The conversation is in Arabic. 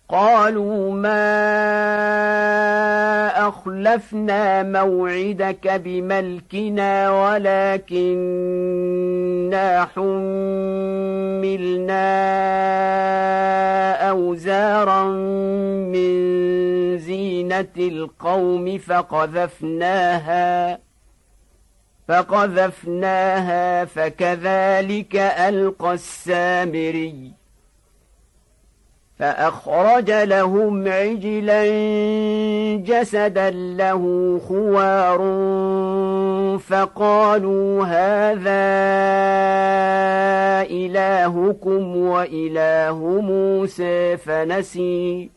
قالوا ما أخلفنا موعدك بملكنا ولكننا حملنا أوزارا من زينة القوم فقذفناها فكذلك ألقى السامري فأخرج لهم عجلا جسدا له خوار فقالوا هذا إلهكم وإله موسى فنسي